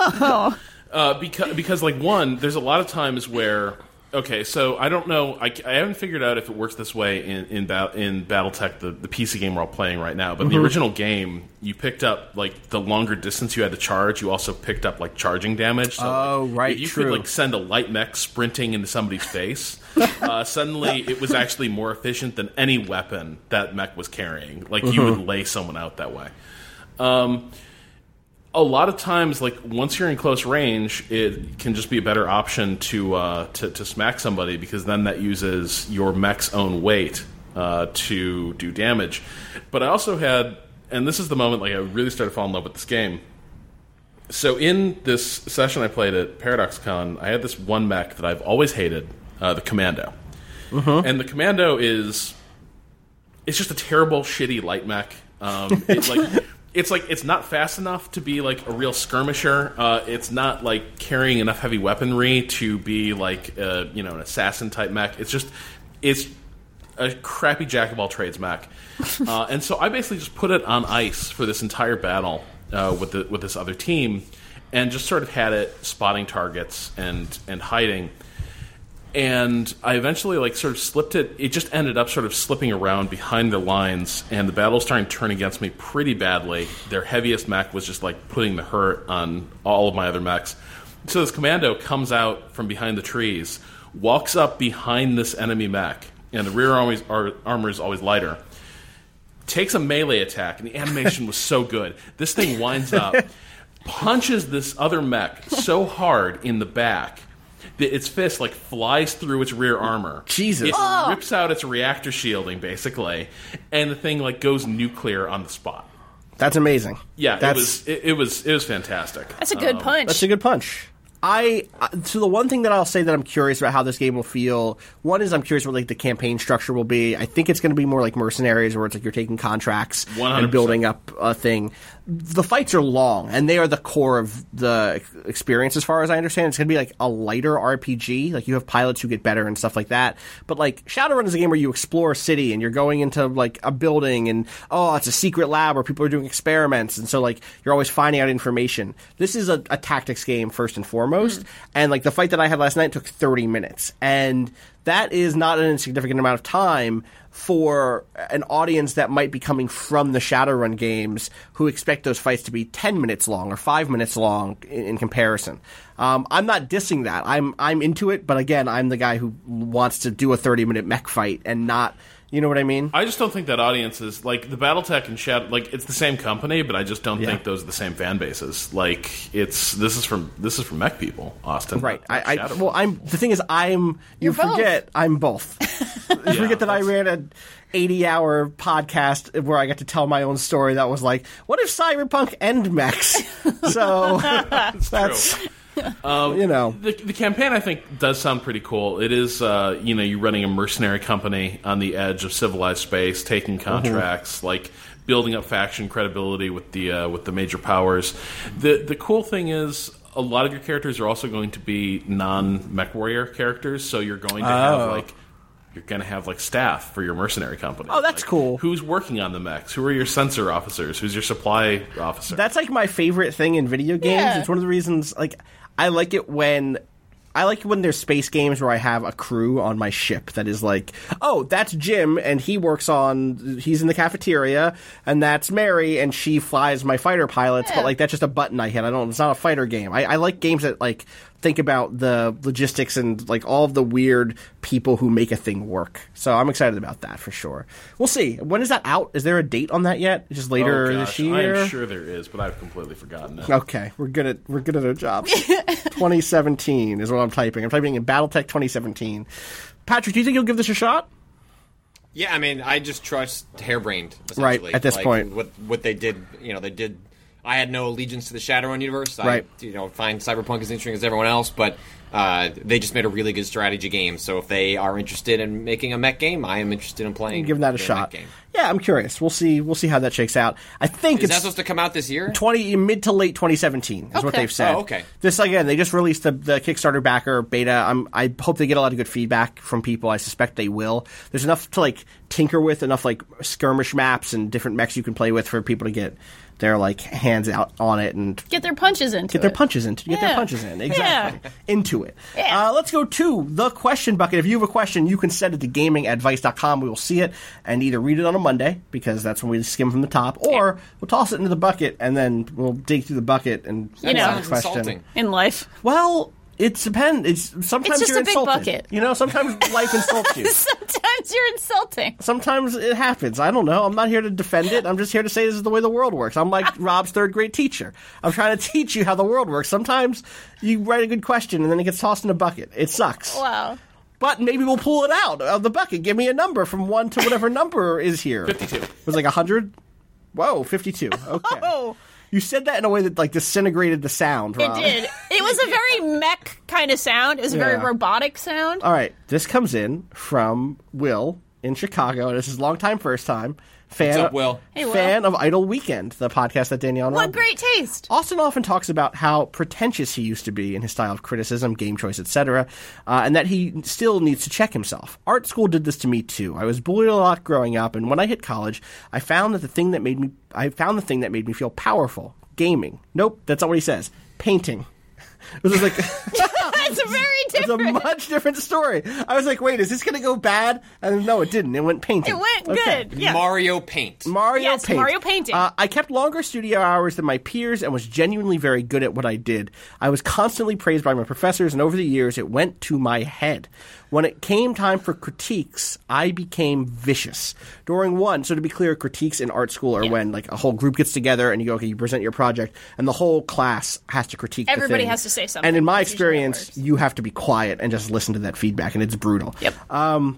uh, because because like one, there's a lot of times where. Okay, so I don't know. I, I haven't figured out if it works this way in in, ba- in BattleTech, the, the P C game we're all playing right now. But in Mm-hmm. the original game, you picked up like the longer distance you had to charge. You also picked up like charging damage. So, Oh, like, right, if you true. could like send a light mech sprinting into somebody's face, uh, suddenly it was actually more efficient than any weapon that mech was carrying. Like you would lay someone out that way. Um, a lot of times, like once you're in close range, it can just be a better option to uh, to, to smack somebody because then that uses your mech's own weight uh, to do damage. But I also had, and this is the moment like I really started to fall in love with this game. So in this session I played at ParadoxCon, I had this one mech that I've always hated, uh, the Commando, and the Commando is it's just a terrible, shitty light mech. Um, it, like. It's like it's not fast enough to be like a real skirmisher. Uh, it's not like carrying enough heavy weaponry to be like uh, you know an assassin type mech. It's just it's a crappy jack of all trades mech. Uh, and so I basically just put it on ice for this entire battle uh, with the with this other team, and just sort of had it spotting targets and and hiding. And I eventually, like, sort of slipped it. It just ended up sort of slipping around behind their lines, and the battle was starting to turn against me pretty badly. Their heaviest mech was just, like, putting the hurt on all of my other mechs. So this Commando comes out from behind the trees, walks up behind this enemy mech, and the rear armor, armor is always lighter, takes a melee attack, and the animation was so good. This thing winds up, punches this other mech so hard in the back that its fist like flies through its rear armor. Jesus. It Oh. rips out its reactor shielding basically, and the thing like goes nuclear on the spot. That's amazing. Yeah, That's, it was it, it was it was fantastic. That's a good punch. That's a good punch. I uh, so the one thing that I'll say that I'm curious about how this game will feel. One is I'm curious what like the campaign structure will be. I think it's going to be more like Mercenaries, where it's like you're taking contracts one hundred percent and building up a thing. The fights are long, and they are the core of the experience, as far as I understand. It's going to be like a lighter R P G. Like you have pilots who get better and stuff like that. But like Shadowrun is a game where you explore a city and you're going into like a building, and oh, it's a secret lab where people are doing experiments, and so like you're always finding out information. This is a, a tactics game first and foremost. Mm. And like the fight that I had last night took thirty minutes, and that is not an insignificant amount of time for an audience that might be coming from the Shadowrun games who expect those fights to be ten minutes long or five minutes long in, in comparison. Um, I'm not dissing that. I'm I'm into it, but again, I'm the guy who wants to do a thirty minute mech fight and not, You know what I mean? I just don't think that audience is like the BattleTech and Shadow. Like it's the same company, but I just don't Yeah. think those are the same fan bases. Like it's this is from this is from mech people, Austin. Right. not- not I, I Shadow well, Boys. I'm the thing is, I'm you You're both. forget I'm both. You Yeah, forget that I that's- ran an eighty-hour podcast where I got to tell my own story. That was like, what if Cyberpunk and mechs? So that's you know. The, the campaign, I think, does sound pretty cool. It is, uh, you know, you're running a mercenary company on the edge of civilized space, taking contracts, like building up faction credibility with the uh, with the major powers. The the cool thing is, a lot of your characters are also going to be non-mech warrior characters, so you're going to have like. You're going to have, like, staff for your mercenary company. Oh, that's Like, cool. Who's working on the mechs? Who are your sensor officers? Who's your supply officer? That's like my favorite thing in video games. Yeah. It's one of the reasons like I like it when I like when there's space games where I have a crew on my ship that is like, oh, that's Jim and he works on he's in the cafeteria, and that's Mary and she flies my fighter pilots, Yeah. but like that's just a button I hit. I don't it's not a fighter game. I, I like games that like think about the logistics and like all of the weird people who make a thing work. So I'm excited about that for sure. We'll see. When is that out? Is there a date on that yet? Just later oh, this gosh, year? I'm sure there is, but I've completely forgotten it. Okay, we're good at we're good at our jobs. twenty seventeen is what I'm typing. I'm typing in BattleTech twenty seventeen. Patrick, do you think you'll give this a shot? Yeah, I mean, I just trust Hairbrained. Right, essentially. at this Like, point. what what they did, you know, they did. I had no allegiance to the Shadowrun universe. I, Right. you know, find Cyberpunk as interesting as everyone else, but uh, they just made a really good strategy game. So if they are interested in making a mech game, I am interested in playing. Give that a their shot. mech game. Yeah, I'm curious. We'll see. We'll see how that shakes out. I think Is that it's supposed to come out this year? twenty mid to late twenty seventeen is what Okay. they've said. Oh, okay. This again, they just released the, the Kickstarter backer beta. I'm, I hope they get a lot of good feedback from people. I suspect they will. There's enough to like tinker with, enough like skirmish maps and different mechs you can play with for people to get their like hands out on it and Get their punches into get their it. punches in. Get their Yeah. punches in. Exactly. Into it. Yeah. Uh, let's go to the question bucket. If you have a question, you can send it to gaming advice dot com. We will see it and either read it on a Monday, because that's when we skim from the top, or we'll toss it into the bucket and then we'll dig through the bucket and You answer know. the Sounds question. insulting. In life. Well, it depends. It's sometimes It's just you're a big insulted. bucket. You know, sometimes life insults you. Sometimes you're insulting. Sometimes it happens. I don't know. I'm not here to defend it. I'm just here to say this is the way the world works. I'm like Rob's third grade teacher. I'm trying to teach you how the world works. Sometimes you write a good question and then it gets tossed in a bucket. It sucks. Wow. But maybe we'll pull it out of the bucket. Give me a number from one to whatever number is here. fifty-two. It was like one hundred? Whoa, fifty-two. Okay. Oh. You said that in a way that like disintegrated the sound, It Rob. did. It was a very mech kind of sound. It was a very Yeah. robotic sound. All right, this comes in from Will in Chicago. This is long time, first time. Fan, What's up, Will? Hey, Will. fan of Idle Weekend, the podcast that Danielle and What Rob do. great taste. Austin often talks about how pretentious he used to be in his style of criticism, game choice, et cetera, uh, and that he still needs to check himself. Art school did this to me too. I was bullied a lot growing up, and when I hit college, I found that the thing that made me I found the thing that made me feel powerful. Gaming. Nope, that's not what he says. Painting. It was like That's very it's a different. much different story. I was like, wait, is this going to go bad? And no, it didn't. It went painting. It went Okay. good. Yeah. Mario Paint. Mario Yes, Paint. Mario painting. Uh, I kept longer studio hours than my peers and was genuinely very good at what I did. I was constantly praised by my professors, and over the years, it went to my head. When it came time for critiques, I became vicious. During one, so to be clear, critiques in art school are when like a whole group gets together and you go, okay, you present your project, and the whole class has to critique. Everybody the thing. has to say something. And in my That's usually how it experience, works. you have to be quiet and just listen to that feedback, and it's brutal. Yep. Uh,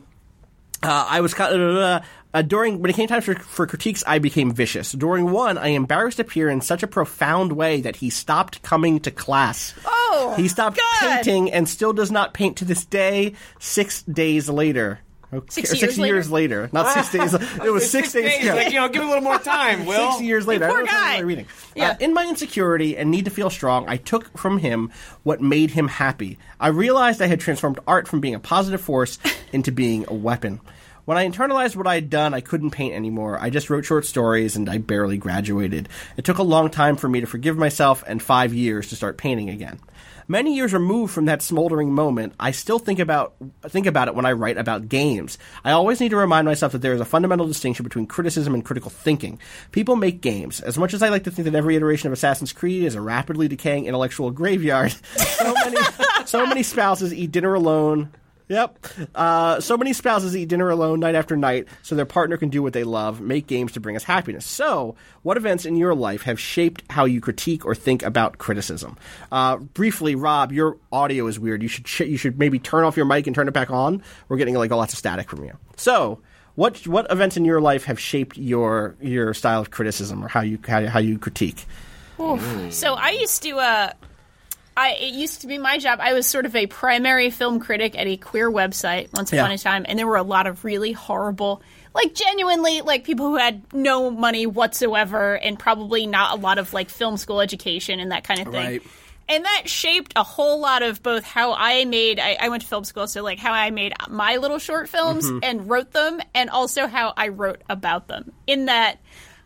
I was kind of, uh, uh, during when it came time for, for critiques, I became vicious. During one, I embarrassed a peer in such a profound way that he stopped coming to class. Oh, he stopped God. painting and still does not paint to this day. Six days later. Okay, Six or years six later? years later, not six days. It was six, days. Days, yeah. like, you know, give me a little more time, Will. Six years later. Poor I don't know guy. what reading. Yeah. Uh, in my insecurity and need to feel strong, I took from him what made him happy. I realized I had transformed art from being a positive force into being a weapon. When I internalized what I had done, I couldn't paint anymore. I just wrote short stories, and I barely graduated. It took a long time for me to forgive myself and five years to start painting again. Many years removed from that smoldering moment, I still think about think about it when I write about games. I always need to remind myself that there is a fundamental distinction between criticism and critical thinking. People make games. As much as I like to think that every iteration of Assassin's Creed is a rapidly decaying intellectual graveyard, so many so many spouses eat dinner alone Yep. Uh, so many spouses eat dinner alone night after night so their partner can do what they love, make games to bring us happiness. So, what events in your life have shaped how you critique or think about criticism? Uh, briefly, Rob, your audio is weird. You should sh- you should maybe turn off your mic and turn it back on. We're getting like lots of static from you. So, what what events in your life have shaped your your style of criticism or how you how, how you critique? Oof. So I used to. Uh I, it used to be my job. I was sort of a primary film critic at a queer website once upon Yeah. a time, and there were a lot of really horrible, like genuinely, like people who had no money whatsoever and probably not a lot of like film school education and that kind of thing. Right. And that shaped a whole lot of both how I made, I, I went to film school, so like how I made my little short films Mm-hmm. and wrote them, and also how I wrote about them. In that,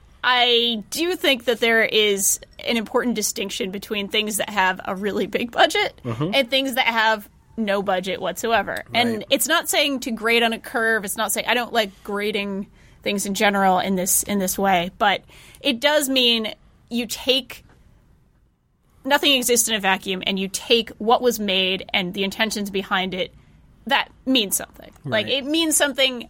I do think that there is an important distinction between things that have a really big budget and things that have no budget whatsoever. And Right. it's not saying to grade on a curve. It's not saying I don't like grading things in general in this in this way, but it does mean you take nothing exists in a vacuum and you take what was made and the intentions behind it. That means something. Like Right. it means something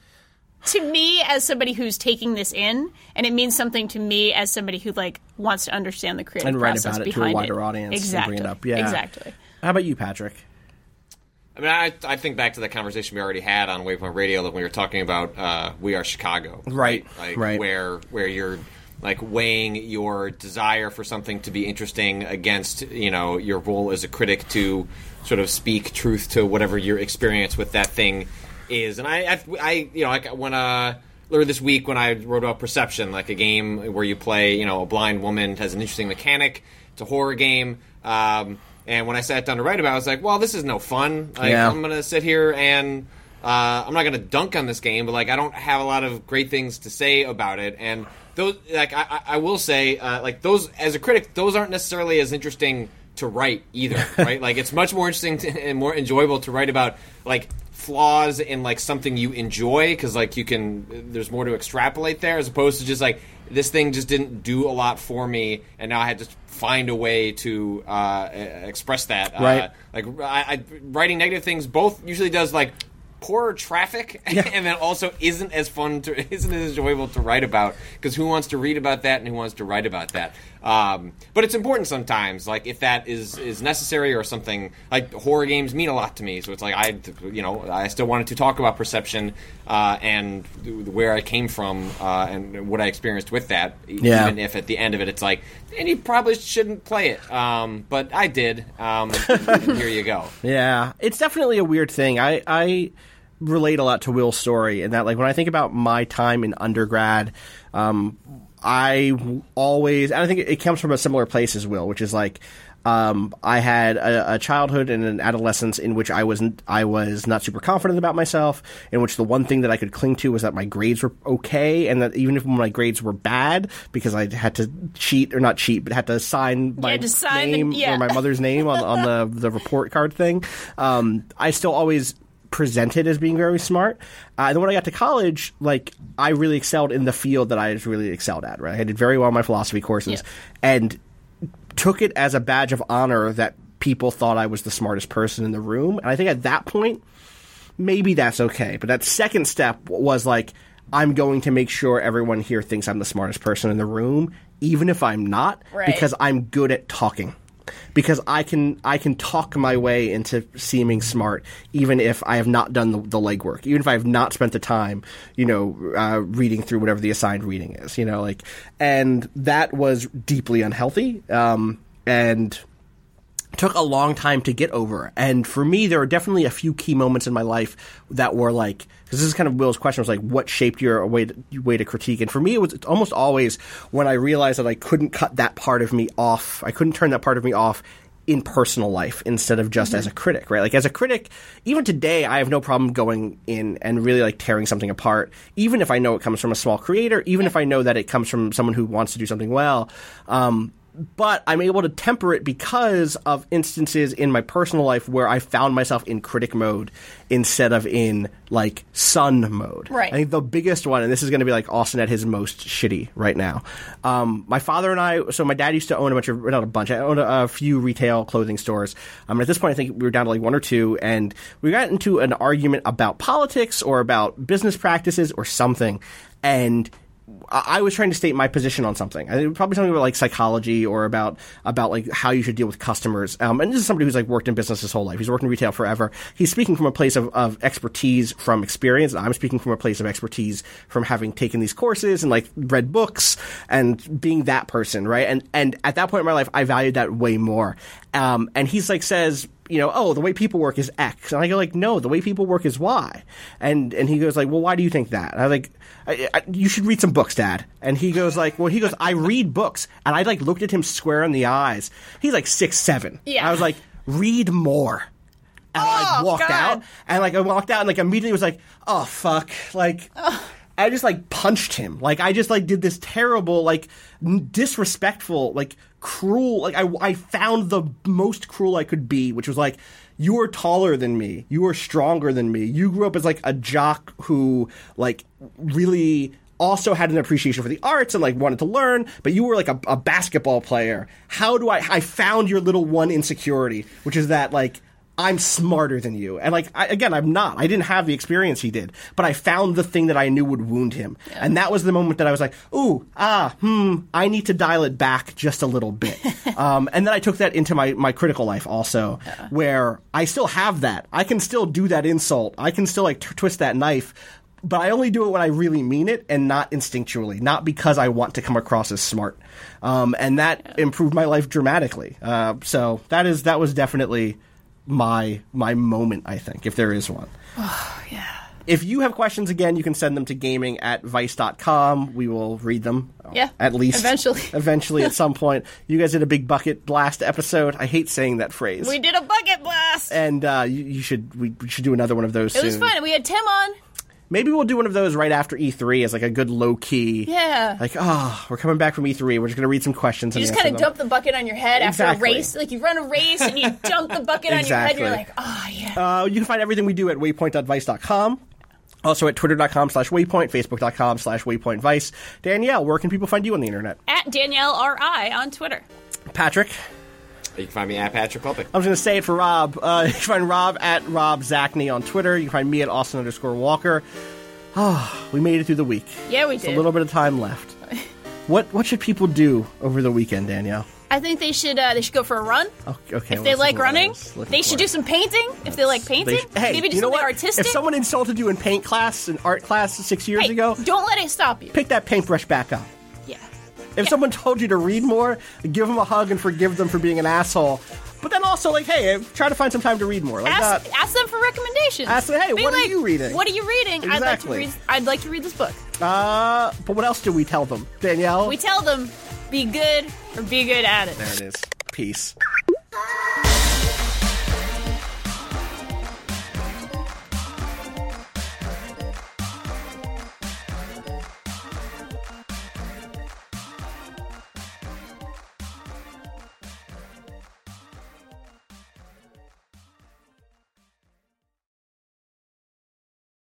to me as somebody who's taking this in, and it means something to me as somebody who like wants to understand the creative And write process about it to a behind wider audience and Exactly. bring it up. Yeah. Exactly. How about you, Patrick? I mean, I, I think back to the conversation we already had on Waypoint Radio when we were talking about uh, We Are Chicago. Right, Like, right. Where, where you're, like, weighing your desire for something to be interesting against, you know, your role as a critic to sort of speak truth to whatever your experience with that thing is. And I, I, I you know, like, when, uh... earlier this week when I wrote about Perception, like a game where you play, you know, a blind woman, has an interesting mechanic. It's a horror game. Um, and when I sat down to write about it, I was like, well, this is no fun. Like, Yeah. I'm going to sit here and uh, I'm not going to dunk on this game, but, like, I don't have a lot of great things to say about it. And those, like, I, I will say, uh, like, those, as a critic, those aren't necessarily as interesting to write either, right? Like, it's much more interesting to, and more enjoyable to write about, like, flaws in like something you enjoy because like you can there's more to extrapolate there as opposed to just like this thing just didn't do a lot for me and now I had to find a way to uh, express that. Right. Uh, like I, I, writing negative things both usually does like poor traffic and then also isn't as fun to isn't as enjoyable to write about because who wants to read about that and who wants to write about that. Um, but it's important sometimes, like if that is, is necessary or something. Like horror games mean a lot to me, so it's like I, you know, I still wanted to talk about Perception uh, and where I came from uh, and what I experienced with that. Yeah. Even if at the end of it, it's like, and you probably shouldn't play it, um, but I did. Um, here you go. Yeah, it's definitely a weird thing. I, I relate a lot to Will's story in that, like, when I think about my time in undergrad, um, I always, and I think it comes from a similar place as Will, which is like, um, I had a, a childhood and an adolescence in which I wasn't, I was not super confident about myself, in which the one thing that I could cling to was that my grades were okay, and that even if my grades were bad, because I had to cheat, or not cheat, but had to sign my had to sign the- name yeah. or my mother's name on, on the, the report card thing, um, I still always presented as being very smart. Uh, and then when I got to college, like, I really excelled in the field that I was really excelled at, right? I did very well in my philosophy courses Yeah. and took it as a badge of honor that people thought I was the smartest person in the room. And I think at that point, maybe that's okay. But that second step was like, I'm going to make sure everyone here thinks I'm the smartest person in the room, even if I'm not, Right. because I'm good at talking. Because I can I can talk my way into seeming smart, even if I have not done the, the legwork, even if I have not spent the time, you know, uh, reading through whatever the assigned reading is, you know, like, and that was deeply unhealthy, um, and took a long time to get over. And for me, there are definitely a few key moments in my life that were like, because this is kind of Will's question, was like, what shaped your way to, way to critique? And for me, it was almost always when I realized that I couldn't cut that part of me off. I couldn't turn that part of me off in personal life instead of just mm-hmm. as a critic, right? Like, as a critic, even today, I have no problem going in and really, like, tearing something apart, even if I know it comes from a small creator, even if I know that it comes from someone who wants to do something well. Um, but I'm able to temper it because of instances in my personal life where I found myself in critic mode instead of in, like, son mode. Right. I think the biggest one, and this is going to be, like, Austin at his most shitty right now. Um, my father and I, so my dad used to own a bunch of, not a bunch, I owned a, a few retail clothing stores. Um, at this point, I think we were down to, like, one or two, and we got into an argument about politics or about business practices or something, and I was trying to state my position on something. I think probably something about like psychology or about about like how you should deal with customers. Um, and this is somebody who's like worked in business his whole life. He's worked in retail forever. He's speaking from a place of, of expertise from experience. And I'm speaking from a place of expertise from having taken these courses and like read books and being that person, right? And and at that point in my life, I valued that way more. Um, and he's like says, you know, oh, the way people work is X. And I go like, no, the way people work is Y. And and he goes like, well, why do you think that? And I was like, I, I, you should read some books, Dad. And he goes like, well, he goes, I read books. And I like looked at him square in the eyes. He's like six, seven. Yeah. I was like, read more. And oh, I like, walked God. out. And like I walked out and like immediately was like, oh, fuck. Like, oh. I just like punched him. Like I just like did this terrible, like n- disrespectful, like cruel. Like I, I found the most cruel I could be, which was like, you are taller than me. You are stronger than me. You grew up as like a jock who like really also had an appreciation for the arts and like wanted to learn, but you were like a, a basketball player. How do I, I found your little one insecurity, which is that like, I'm smarter than you. And like, I, again, I'm not. I didn't have the experience he did, but I found the thing that I knew would wound him. Yeah. And that was the moment that I was like, ooh, ah, hmm, I need to dial it back just a little bit. um, and then I took that into my, my critical life also, yeah. where I still have that. I can still do that insult. I can still like t- twist that knife, but I only do it when I really mean it and not instinctually, not because I want to come across as smart. Um, and that yeah. improved my life dramatically. Uh, so that is, that was definitely my my moment, I think, if there is one. Oh, yeah. If you have questions, again, you can send them to gaming at vice dot com. We will read them. Yeah. At least. Eventually. Eventually, at some point. You guys did a big bucket blast episode. I hate saying that phrase. We did a bucket blast! And uh, you, you should we, we should do another one of those it soon. It was fun. We had Tim on. Maybe we'll do one of those right after E three as like a good low-key. Yeah. Like, oh, we're coming back from E three. We're just going to read some questions. You and just kind of them. dump the bucket on your head exactly. after a race. Like you run a race and you dump the bucket exactly. on your head. You're like, oh, yeah. Uh, you can find everything we do at waypoint dot vice dot com. Also at twitter dot com slash waypoint, facebook dot com slash waypoint vice. Danielle, where can people find you on the internet? At Danielle R I on Twitter. Patrick? You can find me at Patrick Puppet. I was going to say it for Rob. Uh, you can find Rob at Rob Zachney on Twitter. You can find me at Austin underscore Walker. Oh, we made it through the week. Yeah, we Just did. a little bit of time left. What what should people do over the weekend, Danielle? I think they should uh, they should go for a run. Oh, okay. If they like running, they should do do some painting. If they like painting, They sh- hey, maybe do you know something what? artistic. If someone insulted you in paint class, in art class six years hey, ago, don't let it stop you. pick that paintbrush back up. Yeah. If yeah. someone told you to read more, give them a hug and forgive them for being an asshole. But then also, like, hey, try to find some time to read more. Like ask, that. ask them for recommendations. Ask them, hey, Be what like, are you reading? What are you reading? Exactly. I'd like to read. I'd like to read this book. Uh, but what else do we tell them, Danielle? We tell them, be good or be good at it. There it is. Peace.